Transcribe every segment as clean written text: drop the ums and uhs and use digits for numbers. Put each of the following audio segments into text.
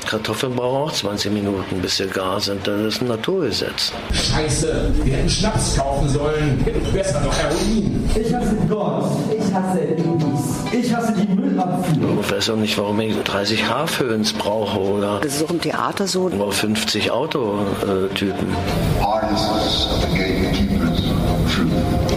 Kartoffeln brauchen auch 20 Minuten, bis sie gar sind. Das ist ein Naturgesetz. Scheiße, wir hätten Schnaps kaufen sollen. Besser noch Heroin. Ich hasse Gott. Ich hasse Babys. Ich hasse die Müllabfuhr. Ich weiß auch nicht, warum ich 30 Haarföhns brauche oder das ist auch im Theater so. Oder 50 Autotypen. Artists are the gatekeepers of truth.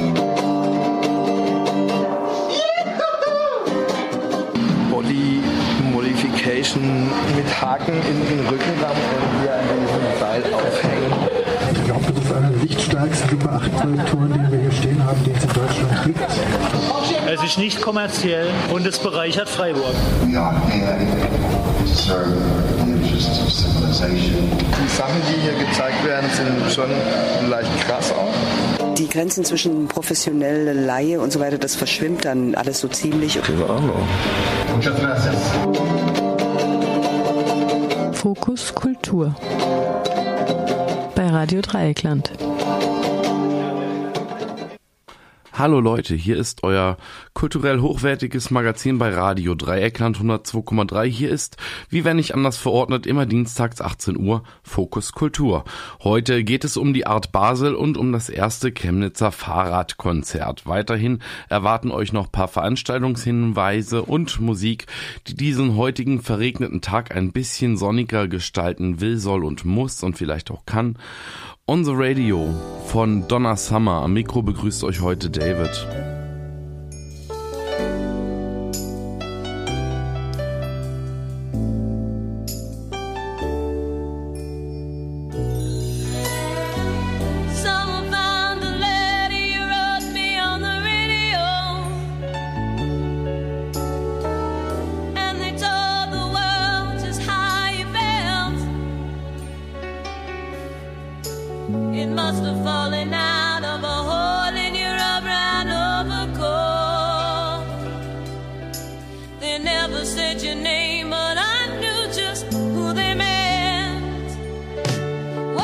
Body Modification mit Haken in den Rückenraum und hier an diesem Seil aufhängen. Ich glaube, das ist einer der lichtstärksten Super 8 Projektoren, den wir hier stehen haben, den es in Deutschland gibt. Es ist nicht kommerziell und es bereichert Freiburg. We are here to serve the interests of civilization. Die Sachen, die hier gezeigt werden, sind schon leicht krass auch. Die Grenzen zwischen professionelle Laie und so weiter, das verschwimmt dann alles so ziemlich. Keine Ahnung. Fokus Kultur bei Radio Dreieckland. Hallo Leute, hier ist euer kulturell hochwertiges Magazin bei Radio Dreieckland 102,3. Hier ist, wie wenn nicht anders verordnet, immer dienstags 18 Uhr Fokus Kultur. Heute geht es um die Art Basel und um das erste Chemnitzer Fahrradkonzert. Weiterhin erwarten euch noch ein paar Veranstaltungshinweise und Musik, die diesen heutigen verregneten Tag ein bisschen sonniger gestalten will, soll und muss und vielleicht auch kann. On the Radio von Donna Summer. Am Mikro begrüßt euch heute David. It must have fallen out of a hole in your brown overcoat. They never said your name, but I knew just who they meant. Whoa,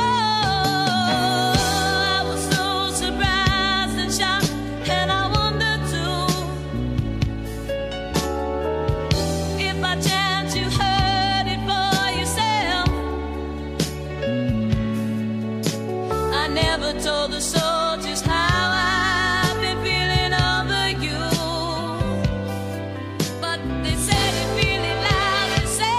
I was so surprised and shocked, and I wondered too if by chance you heard it for yourself. I never told the soldiers how I've been feeling over you, but they said it really loud. They said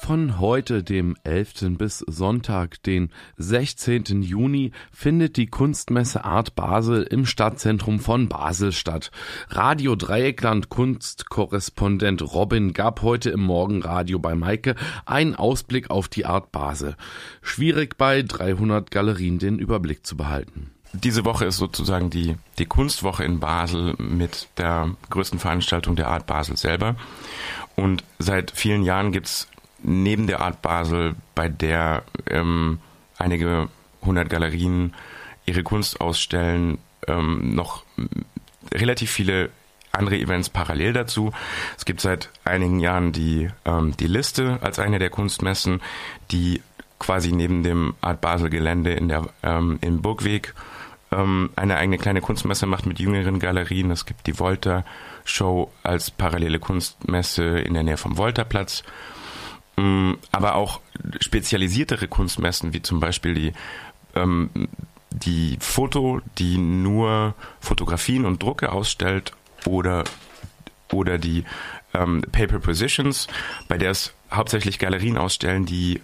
Von heute, dem 11. bis Sonntag, den 16. Juni, findet die Kunstmesse Art Basel im Stadtzentrum von Basel statt. Radio Dreieckland Kunstkorrespondent Robin gab heute im Morgenradio bei Maike einen Ausblick auf die Art Basel. Schwierig bei 300 Galerien den Überblick zu behalten. Diese Woche ist sozusagen die Kunstwoche in Basel mit der größten Veranstaltung der Art Basel selber. Und seit vielen Jahren gibt's neben der Art Basel, bei der einige 100 Galerien ihre Kunst ausstellen, noch relativ viele andere Events parallel dazu. Es gibt seit einigen Jahren die Liste als eine der Kunstmessen, die quasi neben dem Art Basel Gelände im Burgweg eine eigene kleine Kunstmesse macht mit jüngeren Galerien. Es gibt die Volta Show als parallele Kunstmesse in der Nähe vom Voltaplatz. Aber auch spezialisiertere Kunstmessen, wie zum Beispiel die Foto, die nur Fotografien und Drucke ausstellt, oder die Paper Positions, bei der es hauptsächlich Galerien ausstellen, die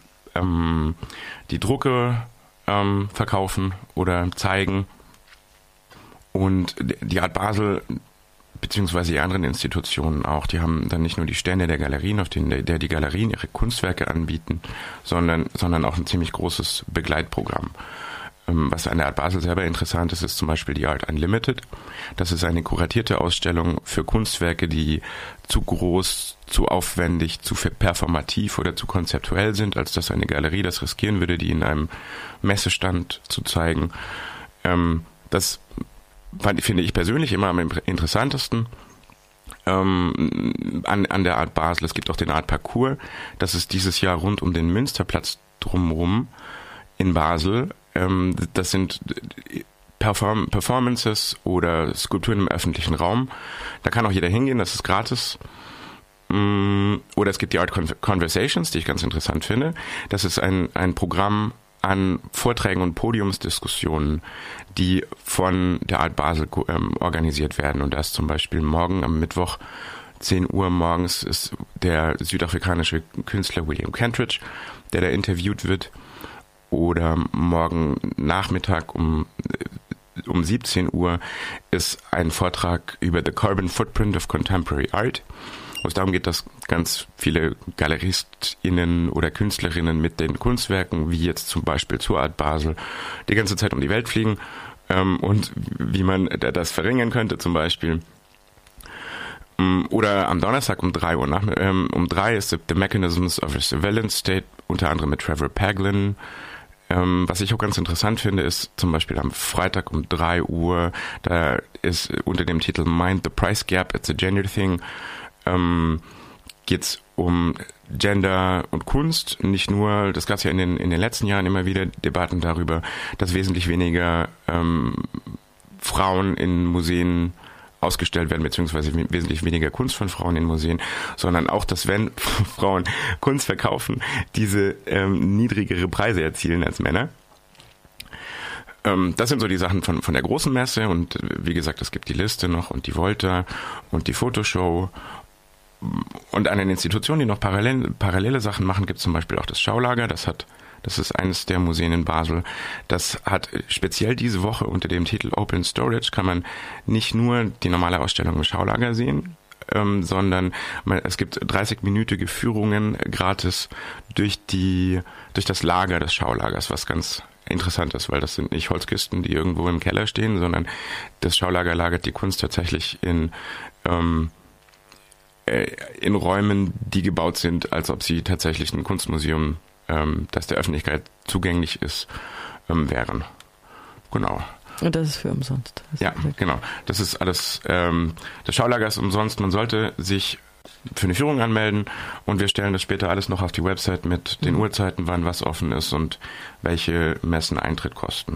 Drucke verkaufen oder zeigen. Und die Art Basel beziehungsweise die anderen Institutionen auch, die haben dann nicht nur die Stände der Galerien, auf denen die Galerien ihre Kunstwerke anbieten, sondern auch ein ziemlich großes Begleitprogramm. Was an der Art Basel selber interessant ist, ist zum Beispiel die Art Unlimited. Das ist eine kuratierte Ausstellung für Kunstwerke, die zu groß, zu aufwendig, zu performativ oder zu konzeptuell sind, als dass eine Galerie das riskieren würde, die in einem Messestand zu zeigen. Das finde ich persönlich immer am interessantesten an der Art Basel. Es gibt auch den Art Parcours. Das ist dieses Jahr rund um den Münsterplatz drumherum in Basel. Das sind Performances oder Skulpturen im öffentlichen Raum. Da kann auch jeder hingehen, das ist gratis. Oder es gibt die Art Conversations, die ich ganz interessant finde. Das ist ein Programm an Vorträgen und Podiumsdiskussionen, die von der Art Basel organisiert werden. Und da ist zum Beispiel morgen am Mittwoch 10 Uhr morgens ist der südafrikanische Künstler William Kentridge, der da interviewt wird. Oder morgen Nachmittag um 17 Uhr ist ein Vortrag über The Carbon Footprint of Contemporary Art, wo es darum geht, dass ganz viele GaleristInnen oder KünstlerInnen mit den Kunstwerken, wie jetzt zum Beispiel zur Art Basel, die ganze Zeit um die Welt fliegen und wie man das verringern könnte zum Beispiel. Oder am Donnerstag um 3 Uhr. Um 3 ist The Mechanisms of a Surveillance State, unter anderem mit Trevor Paglen. Was ich auch ganz interessant finde, ist zum Beispiel am Freitag um 3 Uhr, da ist unter dem Titel Mind the Price Gap, It's a Gender Thing, geht's um Gender und Kunst. Nicht nur, das gab es ja in den letzten Jahren immer wieder Debatten darüber, dass wesentlich weniger Frauen in Museen ausgestellt werden, beziehungsweise wesentlich weniger Kunst von Frauen in Museen, sondern auch, dass wenn Frauen Kunst verkaufen, diese niedrigere Preise erzielen als Männer. Das sind so die Sachen von der großen Messe und wie gesagt, es gibt die Liste noch und die Volta und die Fotoshow. Und an den Institutionen, die noch parallele Sachen machen, gibt es zum Beispiel auch das Schaulager. Das ist eines der Museen in Basel. Das hat speziell diese Woche unter dem Titel Open Storage, kann man nicht nur die normale Ausstellung im Schaulager sehen, sondern es gibt 30-minütige Führungen gratis durch das Lager des Schaulagers, was ganz interessant ist, weil das sind nicht Holzkisten, die irgendwo im Keller stehen, sondern das Schaulager lagert die Kunst tatsächlich in Räumen, die gebaut sind, als ob sie tatsächlich ein Kunstmuseum, das der Öffentlichkeit zugänglich ist, wären. Genau. Und das ist für umsonst. Ja, genau. Das ist alles, das Schaulager ist umsonst. Man sollte sich für eine Führung anmelden und wir stellen das später alles noch auf die Website mit den Uhrzeiten, wann was offen ist und welche Messen Eintritt kosten.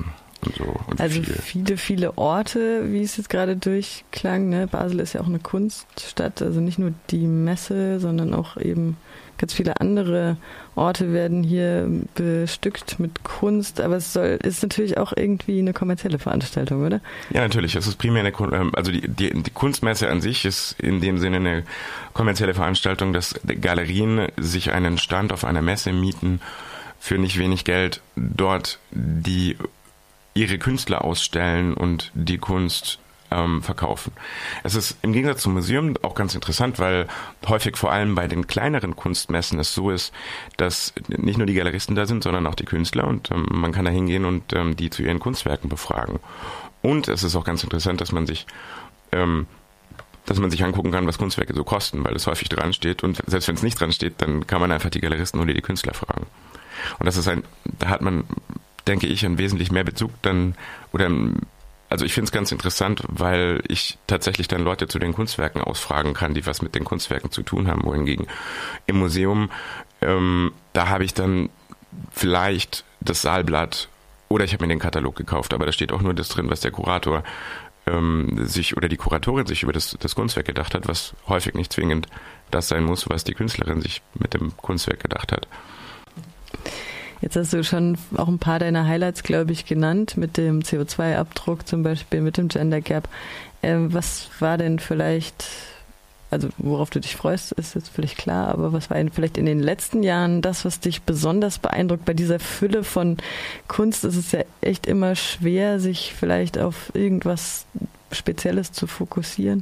und so. Und also viele Orte, wie es jetzt gerade durchklang. Ne? Basel ist ja auch eine Kunststadt, also nicht nur die Messe, sondern auch eben ganz viele andere Orte werden hier bestückt mit Kunst, aber ist natürlich auch irgendwie eine kommerzielle Veranstaltung, oder? Ja, natürlich. Es ist primär die Kunstmesse an sich ist in dem Sinne eine kommerzielle Veranstaltung, dass Galerien sich einen Stand auf einer Messe mieten, für nicht wenig Geld dort ihre Künstler ausstellen und die Kunst verkaufen. Es ist im Gegensatz zum Museum auch ganz interessant, weil häufig vor allem bei den kleineren Kunstmessen es so ist, dass nicht nur die Galeristen da sind, sondern auch die Künstler und man kann da hingehen und die zu ihren Kunstwerken befragen. Und es ist auch ganz interessant, dass man sich angucken kann, was Kunstwerke so kosten, weil es häufig dran steht und selbst wenn es nicht dran steht, dann kann man einfach die Galeristen oder die Künstler fragen. Und das ist da hat man, denke ich, einen wesentlich mehr Bezug also ich finde es ganz interessant, weil ich tatsächlich dann Leute zu den Kunstwerken ausfragen kann, die was mit den Kunstwerken zu tun haben. Wohingegen im Museum, da habe ich dann vielleicht das Saalblatt oder ich habe mir den Katalog gekauft, aber da steht auch nur das drin, was der Kurator oder die Kuratorin sich über das Kunstwerk gedacht hat, was häufig nicht zwingend das sein muss, was die Künstlerin sich mit dem Kunstwerk gedacht hat. Jetzt hast du schon auch ein paar deiner Highlights, glaube ich, genannt, mit dem CO2-Abdruck zum Beispiel, mit dem Gender Gap. Was war denn vielleicht, also worauf du dich freust, ist jetzt völlig klar, aber was war denn vielleicht in den letzten Jahren das, was dich besonders beeindruckt? Bei dieser Fülle von Kunst ist es ja echt immer schwer, sich vielleicht auf irgendwas Spezielles zu fokussieren.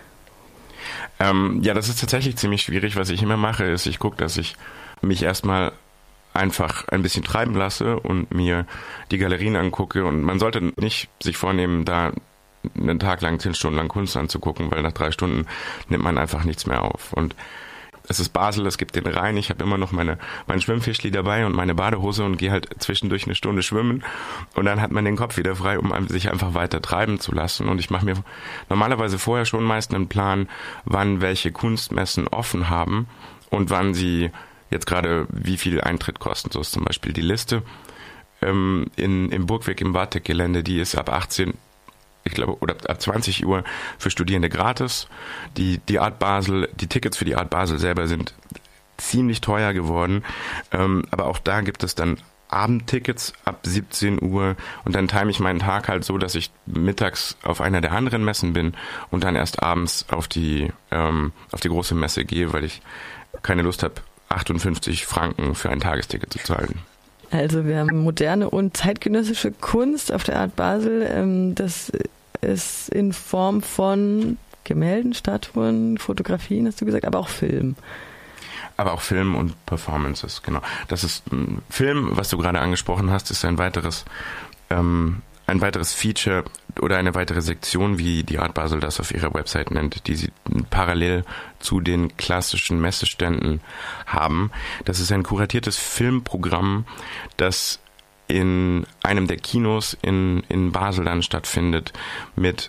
Ja, das ist tatsächlich ziemlich schwierig. Was ich immer mache, ist, ich gucke, dass ich mich erstmal einfach ein bisschen treiben lasse und mir die Galerien angucke. Und man sollte nicht sich vornehmen, da einen Tag lang 10 Stunden lang Kunst anzugucken, weil nach 3 Stunden nimmt man einfach nichts mehr auf. Und es ist Basel, es gibt den Rhein, ich habe immer noch mein Schwimmfischli dabei und meine Badehose und gehe halt zwischendurch eine Stunde schwimmen und dann hat man den Kopf wieder frei, um sich einfach weiter treiben zu lassen. Und ich mache mir normalerweise vorher schon meist einen Plan, wann welche Kunstmessen offen haben und wann sie jetzt gerade wie viel Eintritt kosten. So ist zum Beispiel die Liste im Burgweg im Wartek-Gelände, die ist ab 18, ich glaube, oder ab 20 Uhr für Studierende gratis. Die Art Basel, die Tickets für die Art Basel selber sind ziemlich teuer geworden, aber auch da gibt es dann Abendtickets ab 17 Uhr und dann time ich meinen Tag halt so, dass ich mittags auf einer der anderen Messen bin und dann erst abends auf die große Messe gehe, weil ich keine Lust habe, 58 Franken für ein Tagesticket zu zahlen. Also wir haben moderne und zeitgenössische Kunst auf der Art Basel. Das ist in Form von Gemälden, Statuen, Fotografien, hast du gesagt, aber auch Film. Aber auch Film und Performances, genau. Das ist Film, was du gerade angesprochen hast, ist ein weiteres Feature oder eine weitere Sektion, wie die Art Basel das auf ihrer Website nennt, die sie parallel zu den klassischen Messeständen haben. Das ist ein kuratiertes Filmprogramm, das in einem der Kinos in Basel dann stattfindet, mit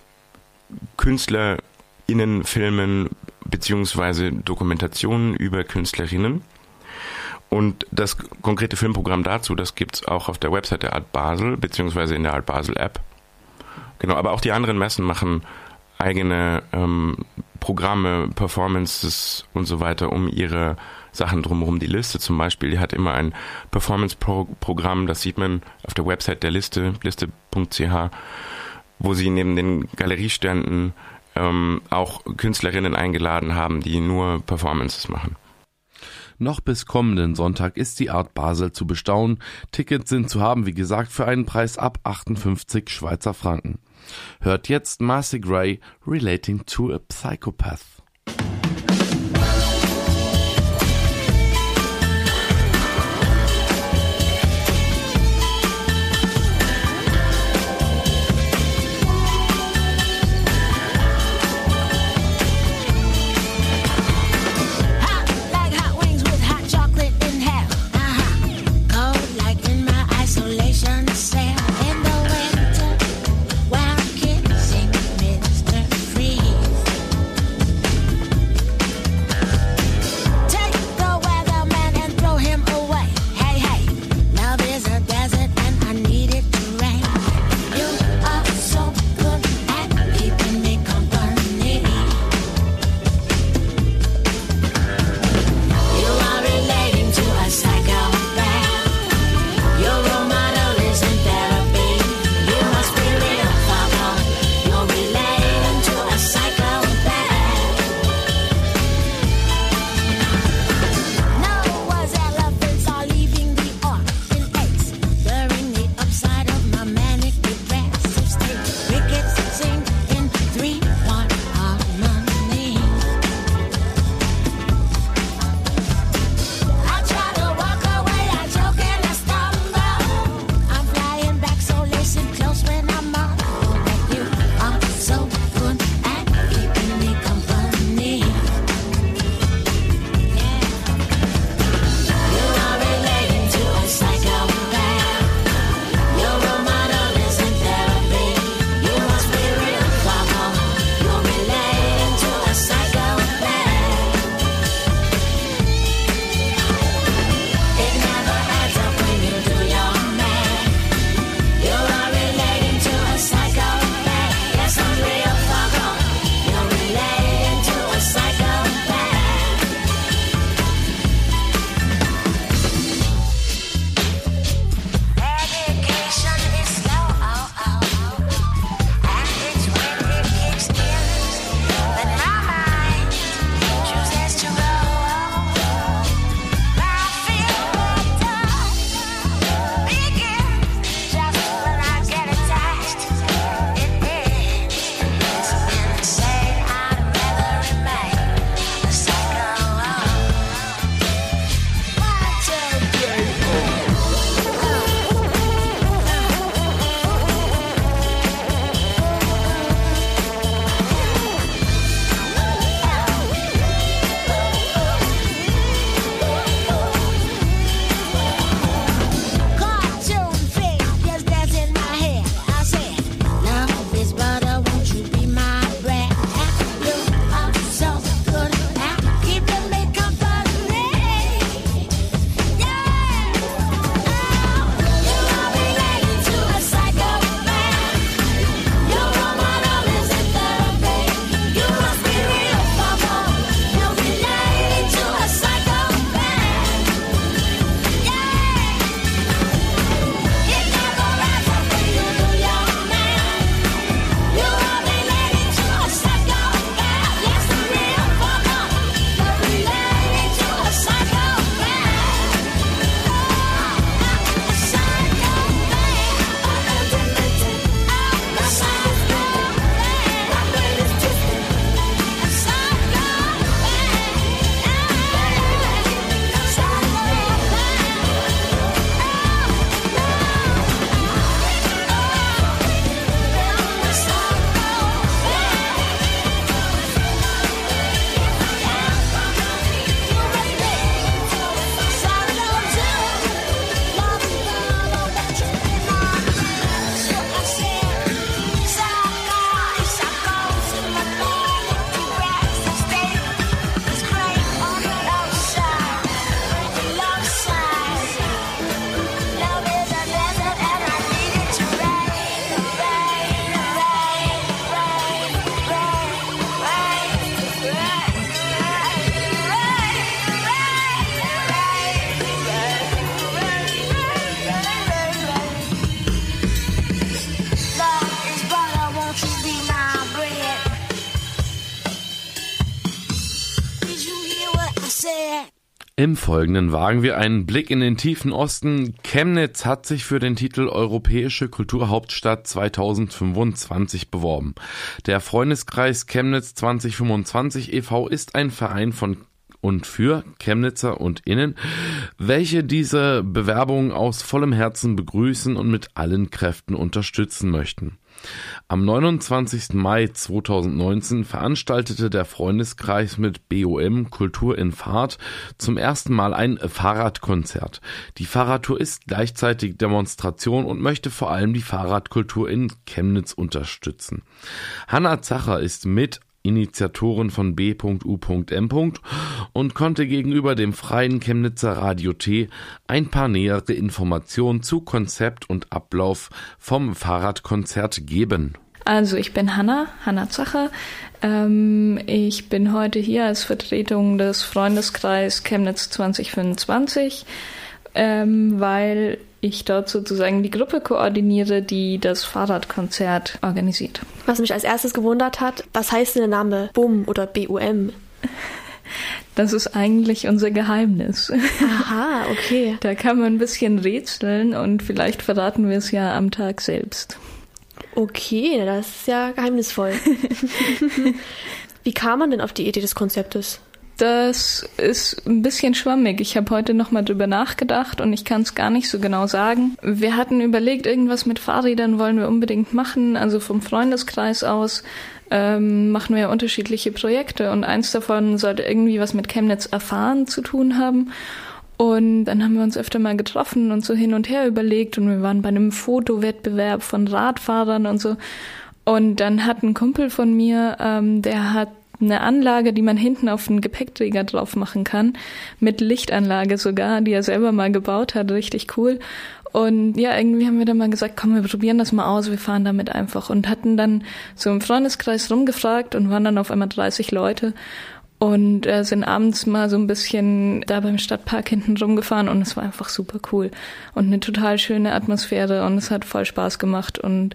KünstlerInnen-Filmen beziehungsweise Dokumentationen über Künstlerinnen. Und das konkrete Filmprogramm dazu, das gibt's auch auf der Website der Art Basel, beziehungsweise in der Art Basel App. Genau, aber auch die anderen Messen machen eigene Programme, Performances und so weiter um ihre Sachen drumherum. Die Liste zum Beispiel, die hat immer ein Performance-Programm, das sieht man auf der Website der Liste, liste.ch, wo sie neben den Galerieständen auch Künstlerinnen eingeladen haben, die nur Performances machen. Noch bis kommenden Sonntag ist die Art Basel zu bestaunen. Tickets sind zu haben, wie gesagt, für einen Preis ab 58 Schweizer Franken. Hört jetzt Marcy Gray, Relating to a Psychopath. Wow, kissing Mr. Freeze. Im Folgenden wagen wir einen Blick in den tiefen Osten. Chemnitz hat sich für den Titel Europäische Kulturhauptstadt 2025 beworben. Der Freundeskreis Chemnitz 2025 e.V. ist ein Verein von und für Chemnitzer und Innen, welche diese Bewerbung aus vollem Herzen begrüßen und mit allen Kräften unterstützen möchten. Am 29. Mai 2019 veranstaltete der Freundeskreis mit BOM Kultur in Fahrt zum ersten Mal ein Fahrradkonzert. Die Fahrradtour ist gleichzeitig Demonstration und möchte vor allem die Fahrradkultur in Chemnitz unterstützen. Hanna Zacher ist Initiatorin von B.U.M. und konnte gegenüber dem Freien Chemnitzer Radio T ein paar nähere Informationen zu Konzept und Ablauf vom Fahrradkonzert geben. Also ich bin Hanna Zacher. Ich bin heute hier als Vertretung des Freundeskreis Chemnitz 2025, weil ich dort sozusagen die Gruppe koordiniere, die das Fahrradkonzert organisiert. Was mich als erstes gewundert hat, was heißt denn der Name BUM oder BUM? Das ist eigentlich unser Geheimnis. Aha, okay. Da kann man ein bisschen rätseln und vielleicht verraten wir es ja am Tag selbst. Okay, das ist ja geheimnisvoll. Wie kam man denn auf die Idee des Konzeptes? Das ist ein bisschen schwammig. Ich habe heute nochmal drüber nachgedacht und ich kann es gar nicht so genau sagen. Wir hatten überlegt, irgendwas mit Fahrrädern wollen wir unbedingt machen. Also vom Freundeskreis aus machen wir unterschiedliche Projekte und eins davon sollte irgendwie was mit Chemnitz erfahren zu tun haben. Und dann haben wir uns öfter mal getroffen und so hin und her überlegt und wir waren bei einem Fotowettbewerb von Radfahrern und so. Und dann hat ein Kumpel von mir, der hat eine Anlage, die man hinten auf den Gepäckträger drauf machen kann, mit Lichtanlage sogar, die er selber mal gebaut hat, richtig cool. Und ja, irgendwie haben wir dann mal gesagt, komm, wir probieren das mal aus, wir fahren damit einfach. Und hatten dann so im Freundeskreis rumgefragt und waren dann auf einmal 30 Leute und sind abends mal so ein bisschen da beim Stadtpark hinten rumgefahren und es war einfach super cool und eine total schöne Atmosphäre und es hat voll Spaß gemacht und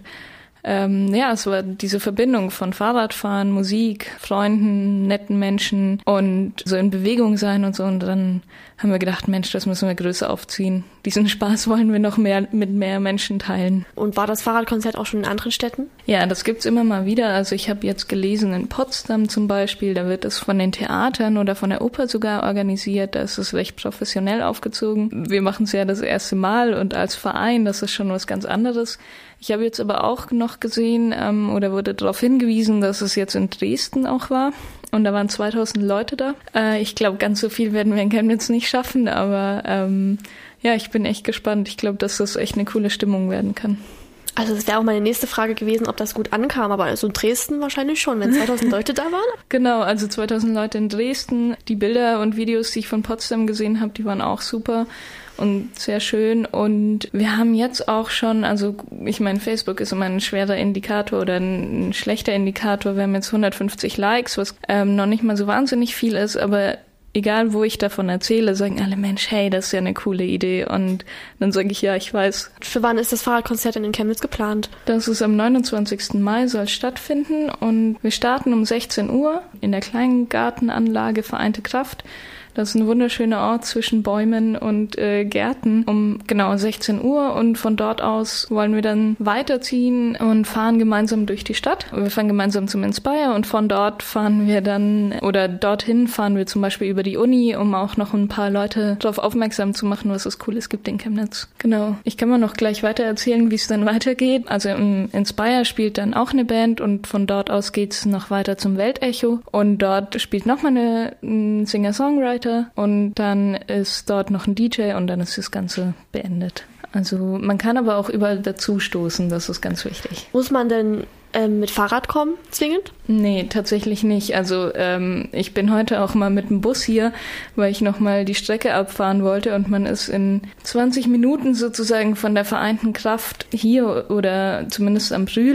es war diese Verbindung von Fahrradfahren, Musik, Freunden, netten Menschen und so in Bewegung sein und so. Und dann haben wir gedacht, Mensch, das müssen wir größer aufziehen. Diesen Spaß wollen wir noch mehr mit mehr Menschen teilen. Und war das Fahrradkonzert auch schon in anderen Städten? Ja, das gibt's immer mal wieder. Also ich habe jetzt gelesen in Potsdam zum Beispiel, da wird es von den Theatern oder von der Oper sogar organisiert. Da ist es recht professionell aufgezogen. Wir machen es ja das erste Mal und als Verein, das ist schon was ganz anderes. Ich habe jetzt aber auch noch gesehen oder wurde darauf hingewiesen, dass es jetzt in Dresden auch war. Und da waren 2000 Leute da. Ich glaube, ganz so viel werden wir in Chemnitz nicht schaffen, aber ich bin echt gespannt. Ich glaube, dass das echt eine coole Stimmung werden kann. Also das wäre auch meine nächste Frage gewesen, ob das gut ankam, aber also in Dresden wahrscheinlich schon, wenn 2000 Leute da waren. Genau, also 2000 Leute in Dresden. Die Bilder und Videos, die ich von Potsdam gesehen habe, die waren auch super und sehr schön. Und wir haben jetzt auch schon, also ich meine, Facebook ist immer ein schwerer Indikator oder ein schlechter Indikator. Wir haben jetzt 150 Likes, was noch nicht mal so wahnsinnig viel ist, aber egal, wo ich davon erzähle, sagen alle, Mensch, hey, das ist ja eine coole Idee. Und dann sage ich, ja, ich weiß. Für wann ist das Fahrradkonzert in Chemnitz geplant? Das ist am 29. Mai, soll stattfinden. Und wir starten um 16 Uhr in der kleinen Gartenanlage Vereinte Kraft. Das ist ein wunderschöner Ort zwischen Bäumen und Gärten um genau 16 Uhr und von dort aus wollen wir dann weiterziehen und fahren gemeinsam durch die Stadt. Wir fahren gemeinsam zum Inspire und von dort fahren wir dann, oder dorthin fahren wir zum Beispiel über die Uni, um auch noch ein paar Leute darauf aufmerksam zu machen, was es Cooles gibt in Chemnitz. Genau. Ich kann mal noch gleich weiter erzählen, wie es dann weitergeht. Also im Inspire spielt dann auch eine Band und von dort aus geht's noch weiter zum Weltecho und dort spielt nochmal ein Singer-Songwriter und dann ist dort noch ein DJ und dann ist das Ganze beendet. Also man kann aber auch überall dazu stoßen, das ist ganz wichtig. Muss man denn mit Fahrrad kommen, zwingend? Nee, tatsächlich nicht. Also ich bin heute auch mal mit dem Bus hier, weil ich nochmal die Strecke abfahren wollte und man ist in 20 Minuten sozusagen von der Vereinten Kraft hier oder zumindest am Brühl.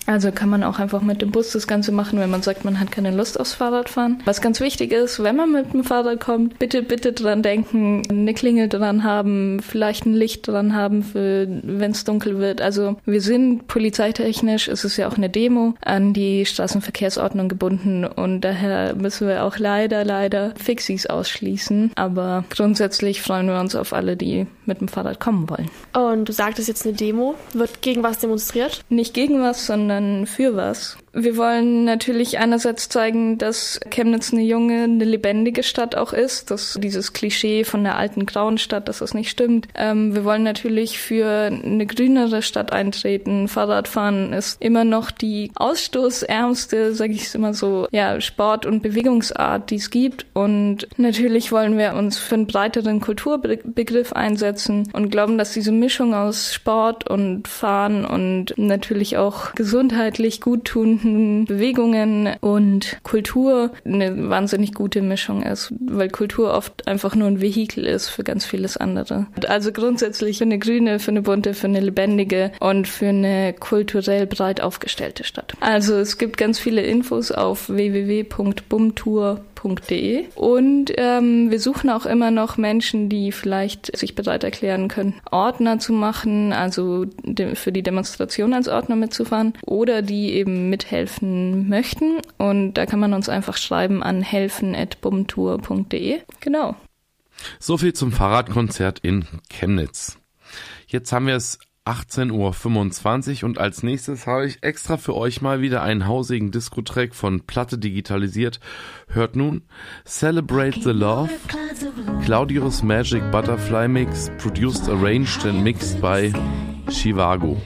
Also kann man auch einfach mit dem Bus das Ganze machen, wenn man sagt, man hat keine Lust aufs Fahrradfahren. Was ganz wichtig ist, wenn man mit dem Fahrrad kommt, bitte dran denken, eine Klingel dran haben, vielleicht ein Licht dran haben, für wenn es dunkel wird. Also wir sind polizeitechnisch, es ist ja auch eine Demo, an die Straßenverkehrsordnung gebunden und daher müssen wir auch leider Fixies ausschließen. Aber grundsätzlich freuen wir uns auf alle, die mit dem Fahrrad kommen wollen. Und du sagtest jetzt eine Demo. Wird gegen was demonstriert? Nicht gegen was, sondern für was. Wir wollen natürlich einerseits zeigen, dass Chemnitz eine junge, eine lebendige Stadt auch ist, dass dieses Klischee von der alten grauen Stadt, dass das nicht stimmt. Wir wollen natürlich für eine grünere Stadt eintreten. Fahrradfahren ist immer noch die ausstoßärmste, sage ich es immer so, ja, Sport- und Bewegungsart, die es gibt. Und natürlich wollen wir uns für einen breiteren Kulturbegriff einsetzen und glauben, dass diese Mischung aus Sport und Fahren und natürlich auch gesundheitlich guttunenden Bewegungen und Kultur eine wahnsinnig gute Mischung ist, weil Kultur oft einfach nur ein Vehikel ist für ganz vieles andere. Also grundsätzlich für eine grüne, für eine bunte, für eine lebendige und für eine kulturell breit aufgestellte Stadt. Also es gibt ganz viele Infos auf www.bumtour.de und wir suchen auch immer noch Menschen, die vielleicht sich bereit erklären können, Ordner zu machen, also für die Demonstration als Ordner mitzufahren oder die eben mithelfen möchten. Und da kann man uns einfach schreiben an helfen@bumtour.de. Genau. So viel zum Fahrradkonzert in Chemnitz. Jetzt haben wir es 18.25 Uhr und als nächstes habe ich extra für euch mal wieder einen hausigen Disco-Track von Platte digitalisiert. Hört nun Celebrate the Love, Claudius Magic Butterfly Mix, produced, arranged and mixed by Chivago.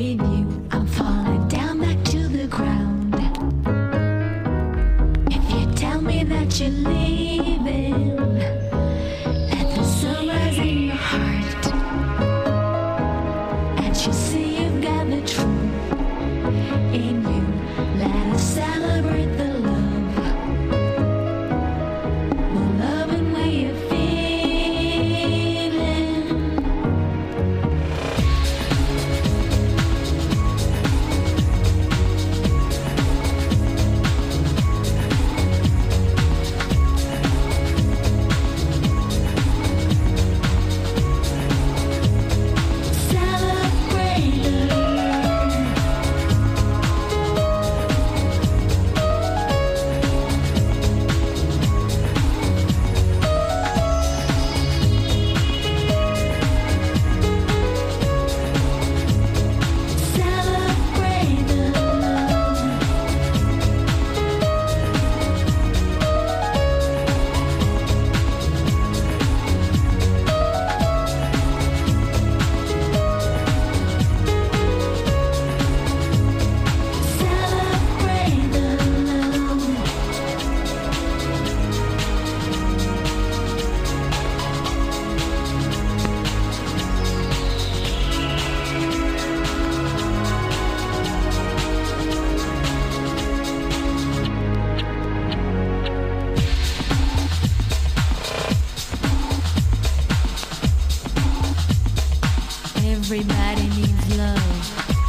Everybody needs love.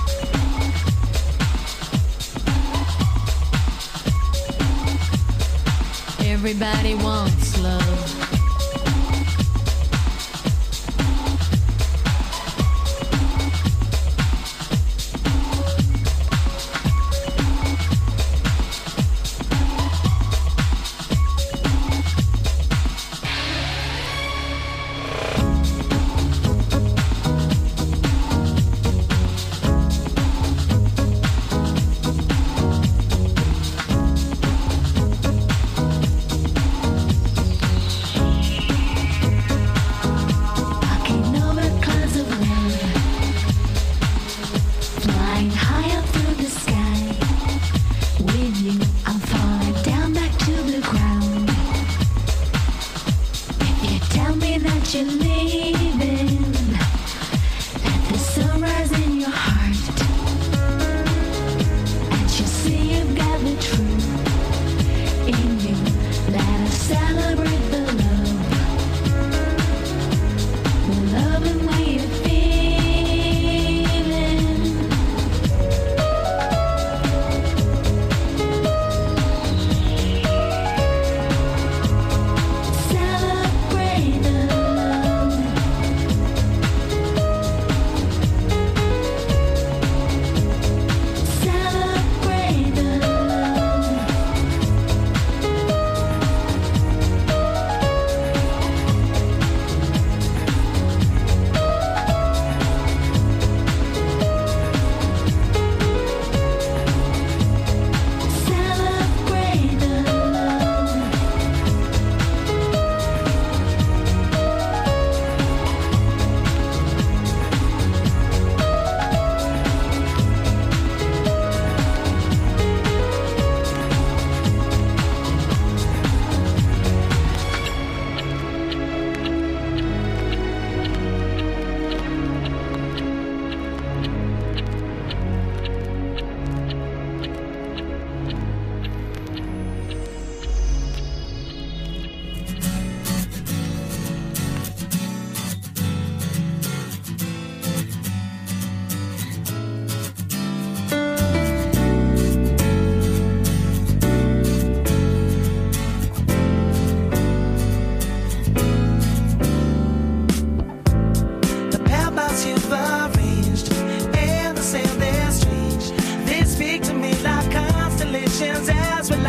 Everybody wants love.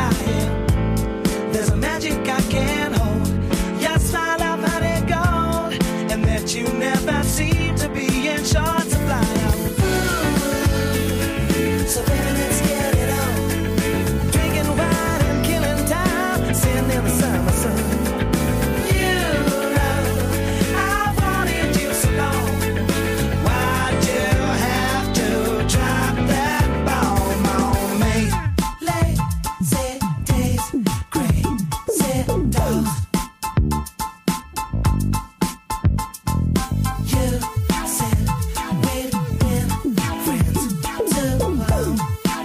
flying. There's a magic I can't hold. Your smile of honey gold, and that you never seem to be in short supply. So baby, let's get it on. Drinking wine and killing time, sitting in the summer sun. You know I wanted you so long. Why'd you have to drop that bomb on me? Lazy days, crazy dogs. You said we'd been friends too long.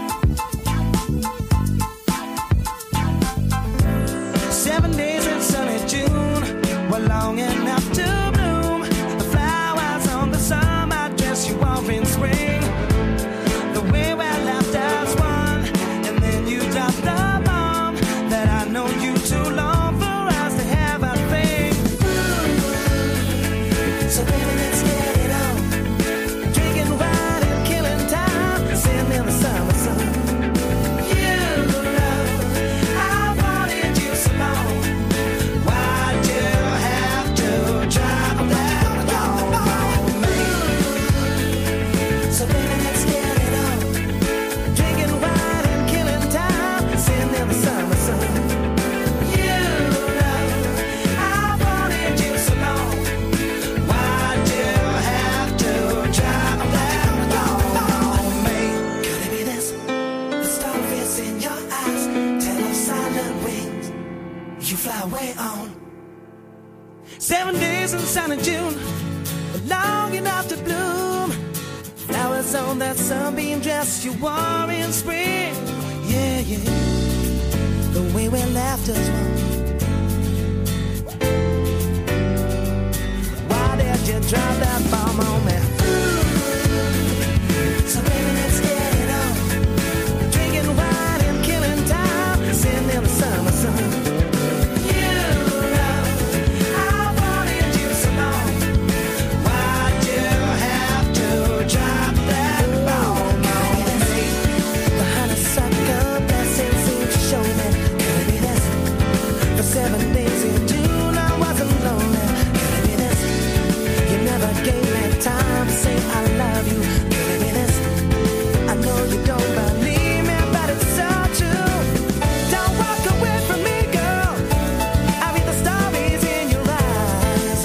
7 days in sunny June were long enough to bloom. The flowers on the summer dress you wore in spring. The way we laughed as one, and then you dropped the bomb that I know you too long for us to have a thing. So baby, let's get it on. Drinking wine and killing time, sitting in the summer sun. You know I wanted you so long. Why'd you have to drop that bomb on me? So baby, let's get it on. Drinking wine and killing time, sitting in the summer sun. You know I wanted you so long. Why'd you have to drop that bomb on me? Could it be this? The starfish in your eyes tell of silent wings. You fly away on. 7 days in sunny June, long enough to bloom. Flowers on that sunbeam dress you wore in spring. Yeah, yeah. The way we laughed as one. Why did you drop that bomb on me? So baby, let's get it on. Drinking wine and killing time, sitting in the summer sun. You know I wanted you so long. Why'd you have to drop that bomb on me? The honeysuckle blessings seem to show me. Could it be this? For 7 days in June I wasn't lonely. Could it be this? You never gave me time to say I love you. Could it be this? I know you don't believe me, but it's so true. Don't walk away from me, girl. I read the stories in your eyes.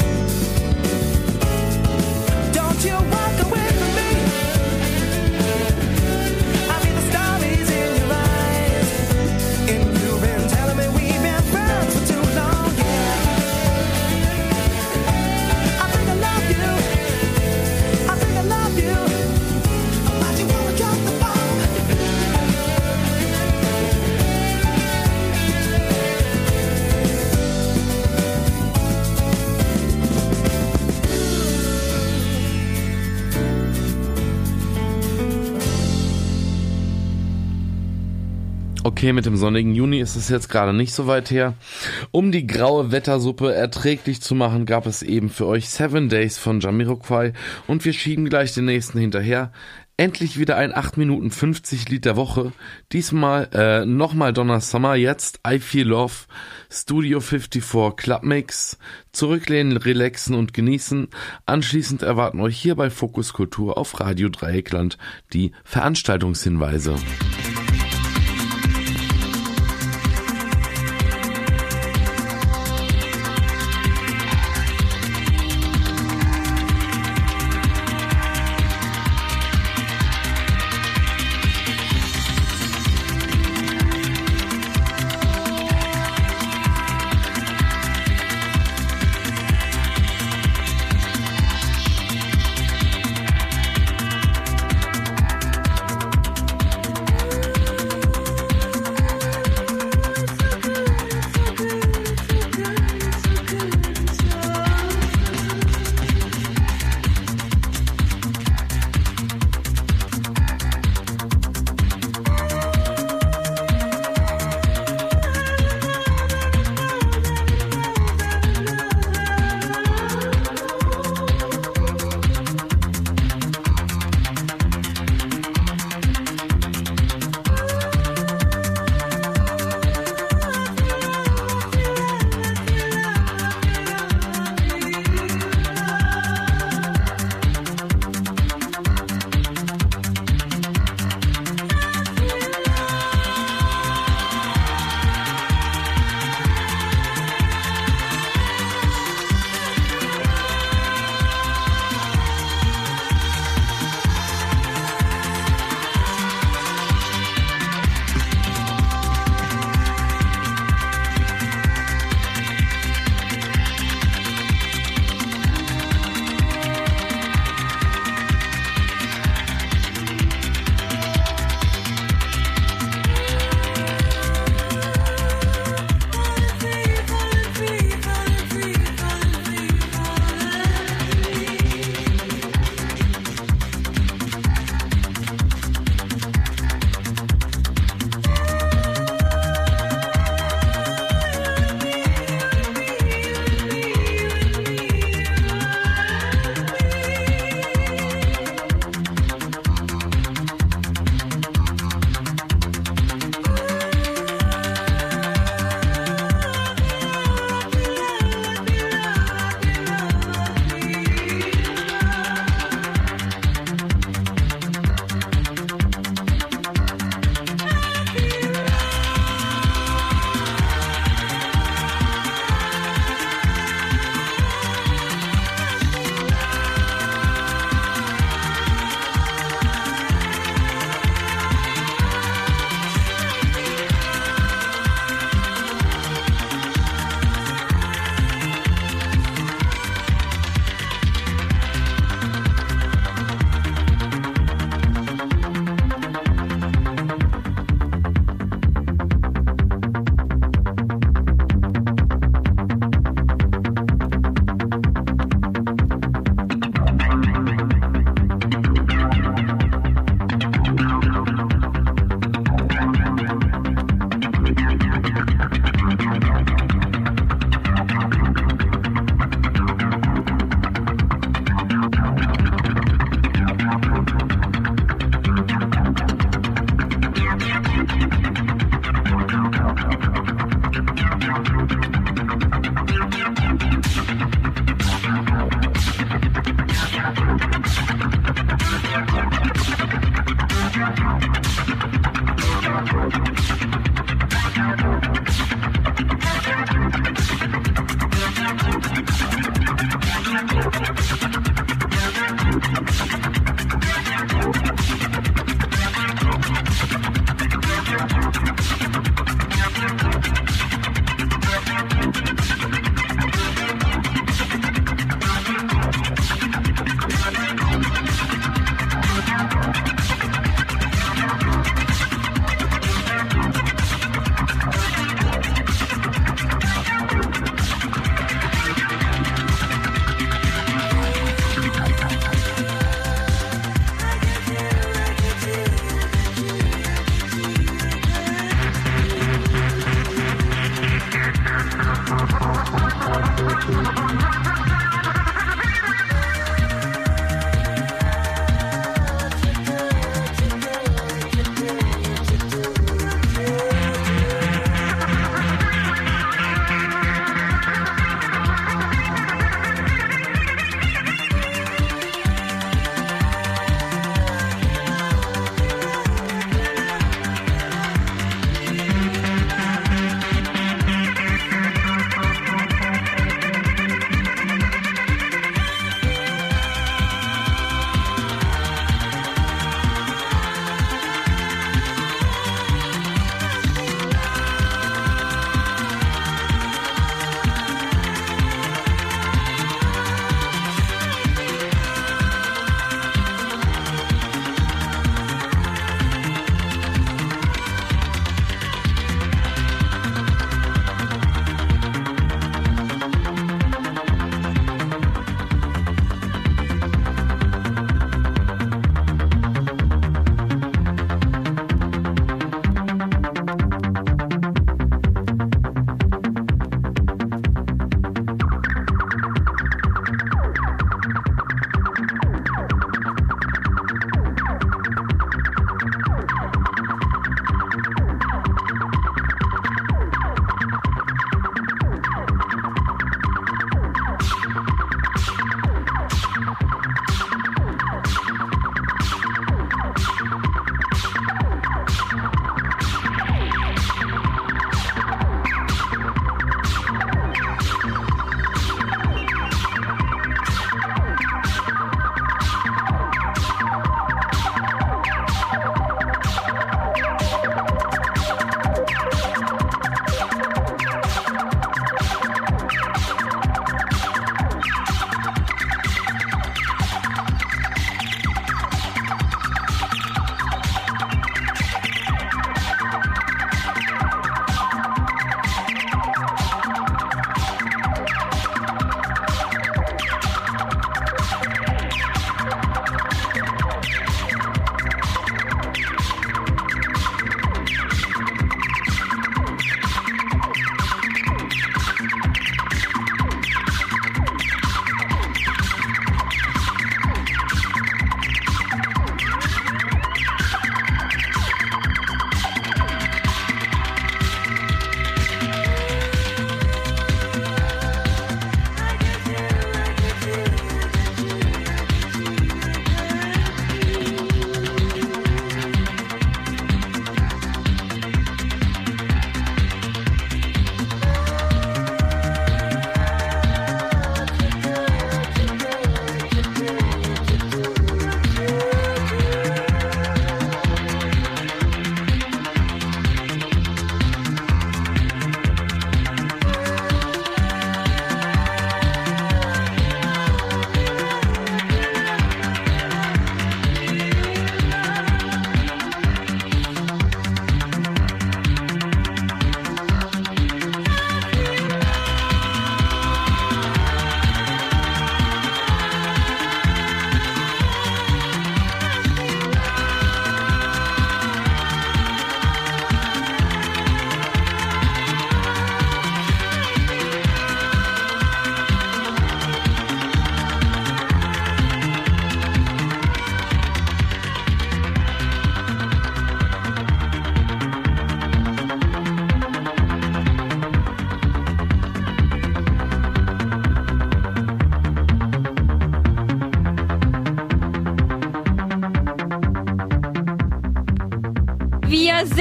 Don't you walk away from me. I read the stories in your eyes. And you've been telling me we've been friends for too long, yeah. I think I love you. I think I love you. Why'd you wanna drop the bomb? Okay, mit dem sonnigen Juni ist es jetzt gerade nicht so weit her. Um die graue Wettersuppe erträglich zu machen, gab es eben für euch 7 Days von Jamiroquai und wir schieben gleich den nächsten hinterher. Endlich wieder ein 8 Minuten 50 Lied der Woche. Diesmal nochmal Donna Summer, jetzt I Feel Love, Studio 54 Clubmix. Zurücklehnen, relaxen und genießen. Anschließend erwarten euch hier bei Fokus Kultur auf Radio Dreieckland die Veranstaltungshinweise.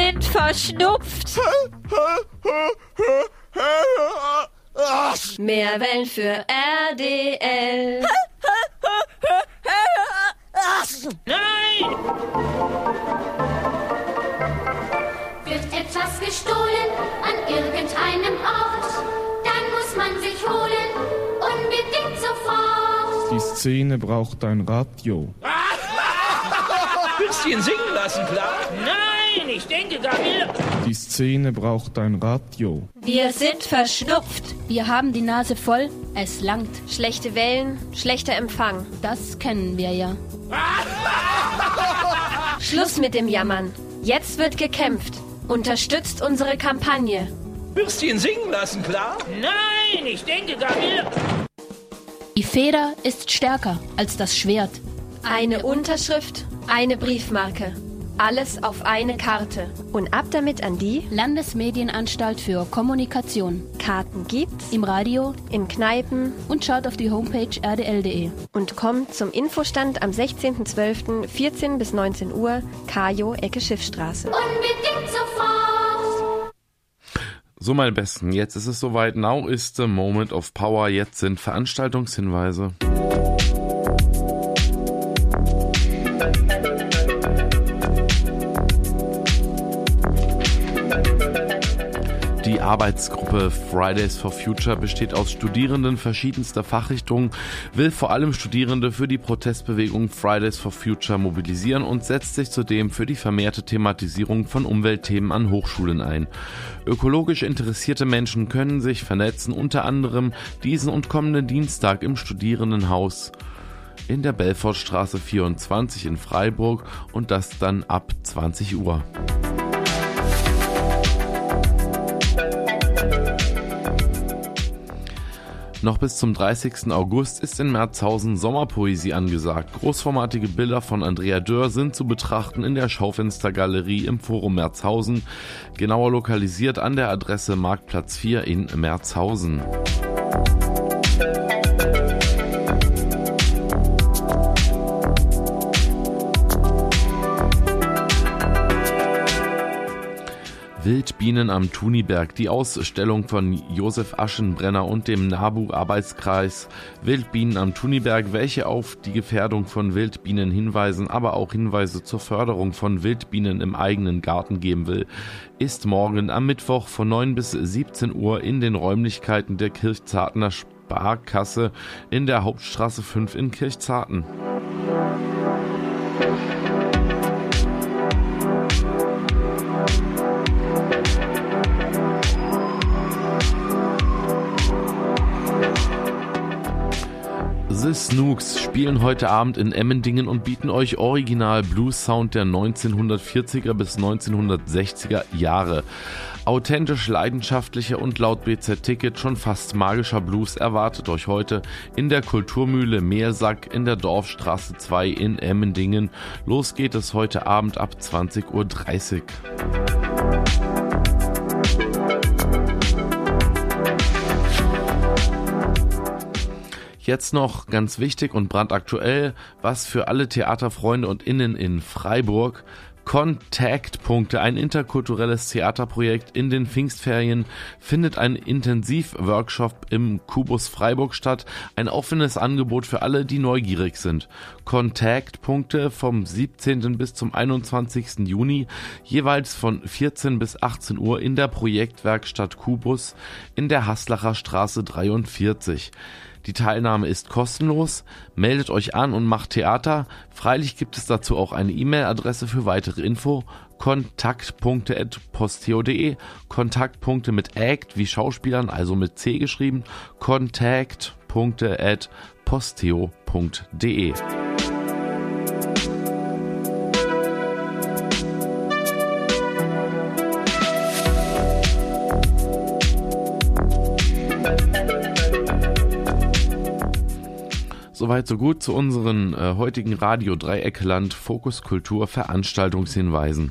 sind verschnupft. Mehr Wellen für RDL. Nein! Wird etwas gestohlen an irgendeinem Ort, dann muss man sich holen, unbedingt sofort. Die Szene braucht ein Radio. Willst du ihn singen lassen, klar? Nein, ich denke, da will... Die Szene braucht ein Radio. Wir sind verschnupft. Wir haben die Nase voll, es langt. Schlechte Wellen, schlechter Empfang. Das kennen wir ja. Schluss mit dem Jammern. Jetzt wird gekämpft. Unterstützt unsere Kampagne. Willst du ihn singen lassen, klar? Nein, ich denke, da will... Die Feder ist stärker als das Schwert. Eine Unterschrift, eine Briefmarke. Alles auf eine Karte. Und ab damit an die Landesmedienanstalt für Kommunikation. Karten gibt's im Radio, in Kneipen und schaut auf die Homepage rdl.de. Und kommt zum Infostand am 16.12. 14 bis 19 Uhr, Kajo, Ecke Schiffstraße. Unbedingt sofort. So, meine Besten, jetzt ist es soweit. Now is the moment of power. Jetzt sind Veranstaltungshinweise. Die Arbeitsgruppe Fridays for Future besteht aus Studierenden verschiedenster Fachrichtungen, will vor allem Studierende für die Protestbewegung Fridays for Future mobilisieren und setzt sich zudem für die vermehrte Thematisierung von Umweltthemen an Hochschulen ein. Ökologisch interessierte Menschen können sich vernetzen, unter anderem diesen und kommenden Dienstag im Studierendenhaus in der Belfortstraße 24 in Freiburg und das dann ab 20 Uhr. Noch bis zum 30. August ist in Merzhausen Sommerpoesie angesagt. Großformatige Bilder von Andrea Dörr sind zu betrachten in der Schaufenstergalerie im Forum Merzhausen, genauer lokalisiert an der Adresse Marktplatz 4 in Merzhausen. Wildbienen am Thuniberg. Die Ausstellung von Josef Aschenbrenner und dem NABU-Arbeitskreis Wildbienen am Thuniberg, welche auf die Gefährdung von Wildbienen hinweisen, aber auch Hinweise zur Förderung von Wildbienen im eigenen Garten geben will, ist morgen am Mittwoch von 9 bis 17 Uhr in den Räumlichkeiten der Kirchzartener Sparkasse in der Hauptstraße 5 in Kirchzarten. The Snooks spielen heute Abend in Emmendingen und bieten euch Original Blues Sound der 1940er bis 1960er Jahre. Authentisch, leidenschaftlicher und laut BZ Ticket schon fast magischer Blues erwartet euch heute in der Kulturmühle Meersack in der Dorfstraße 2 in Emmendingen. Los geht es heute Abend ab 20:30 Uhr. Jetzt noch ganz wichtig und brandaktuell, was für alle Theaterfreunde und Innen in Freiburg: Kontaktpunkte, ein interkulturelles Theaterprojekt in den Pfingstferien, findet ein Intensivworkshop im Kubus Freiburg statt. Ein offenes Angebot für alle, die neugierig sind. Kontaktpunkte vom 17. bis zum 21. Juni, jeweils von 14 bis 18 Uhr in der Projektwerkstatt Kubus in der Haslacher Straße 43. Die Teilnahme ist kostenlos. Meldet euch an und macht Theater. Freilich gibt es dazu auch eine E-Mail-Adresse für weitere Info: kontaktpunkte@posteo.de. Kontaktpunkte mit Act wie Schauspielern, also mit C geschrieben. kontaktpunkte@posteo.de. Soweit so gut zu unseren heutigen Radio Dreieckland Fokus Kultur Veranstaltungshinweisen.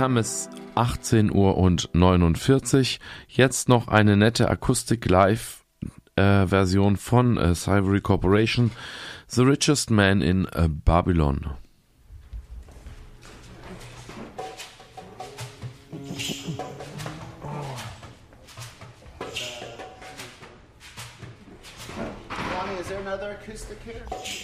haben es 18 Uhr und 49. Jetzt noch eine nette Akustik-Live-Version von Ivory Corporation, The Richest Man in Babylon. Lonnie, is there another acoustic here?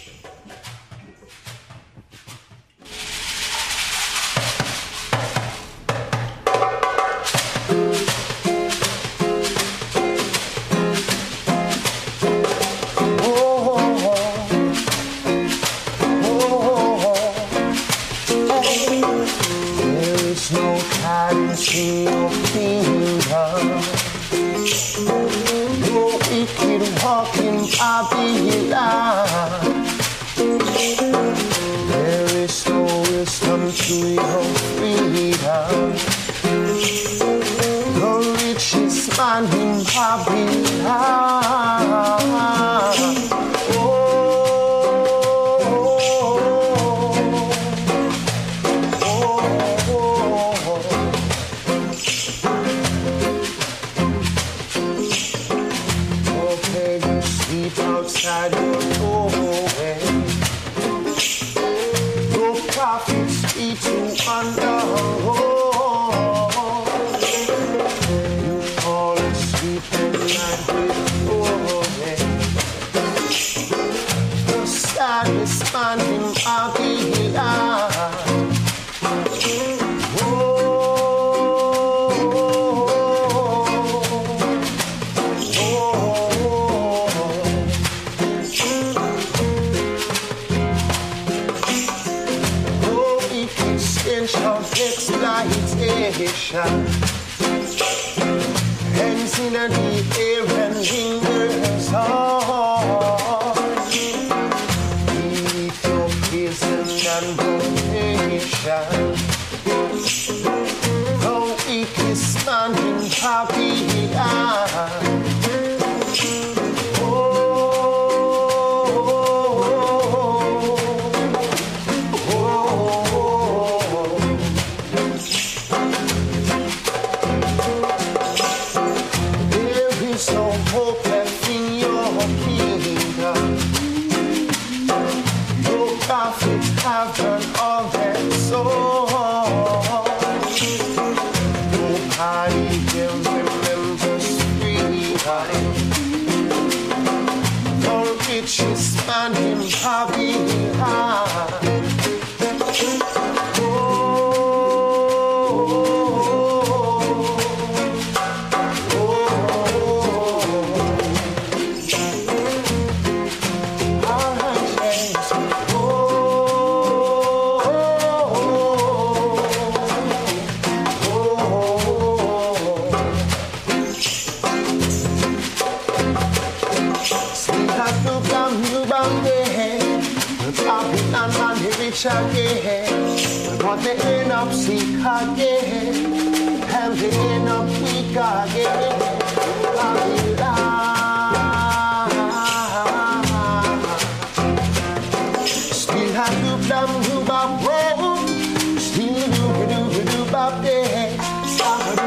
Hands in the air and fingers on. Beneath your prison and donation. Though it is standing happy. But they end up sick again, and they end up weak again. Still have to do bop roll, still do bop day. Stop do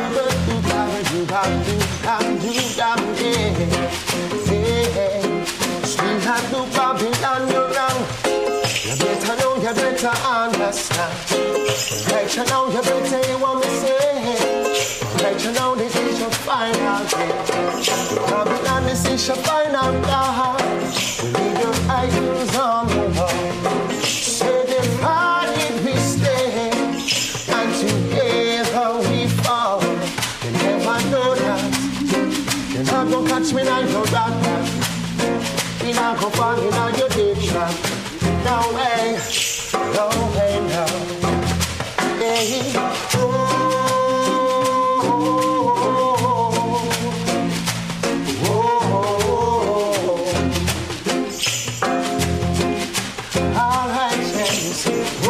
still have to bop it on your run. You better know, you better understand. Right you know, you better hear what me say. Right you know, this is your final day. Babylon, this is your final day. Leave your idols on the wall. Say the party we stay, and together we fall. You never know that. You're not gonna catch me now, you got that. You're not gonna fall in on your deep trap. No way, no way, no. Hey, all right, yes.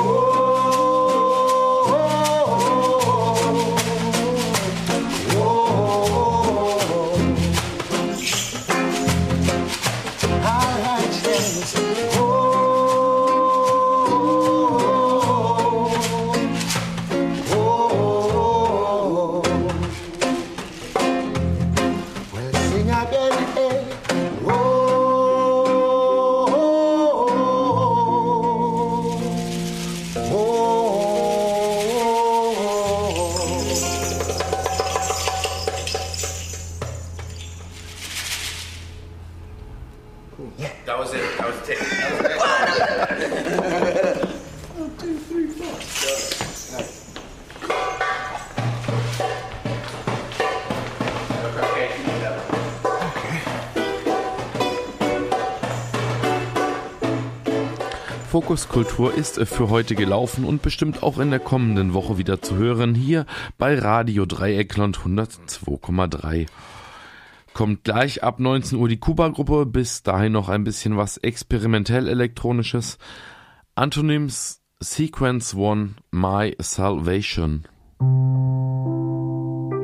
All right, yes. Oh, That was it. That was it. Fokus Kultur ist für heute gelaufen und bestimmt auch in der kommenden Woche wieder zu hören, hier bei Radio Dreieckland 102,3. Kommt gleich ab 19 Uhr die Kuba-Gruppe, bis dahin noch ein bisschen was experimentell-elektronisches. Antonyms Sequence 1, My Salvation.